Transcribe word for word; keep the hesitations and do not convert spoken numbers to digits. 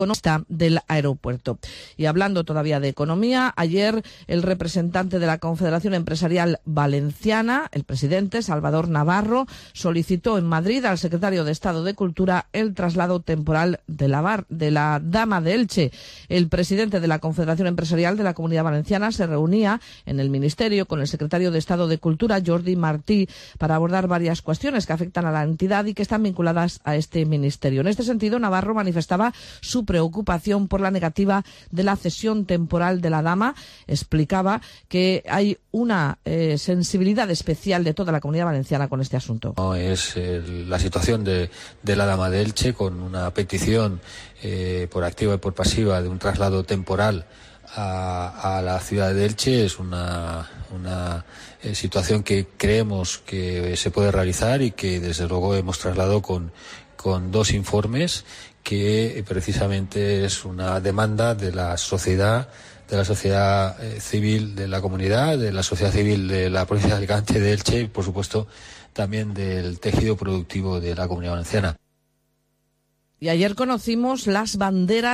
económica del aeropuerto. Y hablando todavía de economía, ayer el representante de la Confederación Empresarial Valenciana, el presidente Salvador Navarro, solicitó en Madrid al secretario de Estado de Cultura el traslado temporal de la, bar, de la Dama de Elche. El presidente de la Confederación Empresarial de la Comunidad Valenciana se reunía en el Ministerio con el secretario de Estado de Cultura, Jordi Martí, para abordar varias cuestiones que afectan a la entidad y que están vinculadas a este ministerio. En este sentido, Navarro manifestaba su preocupación por la negativa de la cesión temporal de la Dama. Explicaba que hay una eh, sensibilidad especial de toda la Comunidad Valenciana con este asunto. No es eh, la situación de, de la Dama de Elche, con una petición eh, por activa y por pasiva de un traslado temporal a, a la ciudad de Elche. Es una, una eh, situación que creemos que se puede realizar y que desde luego hemos trasladado con, con dos informes, que precisamente es una demanda de la sociedad, de la sociedad eh, civil de la comunidad, de la sociedad civil de la provincia de Alicante, de Elche y, por supuesto, también del tejido productivo de la Comunidad Valenciana. Y ayer conocimos las banderas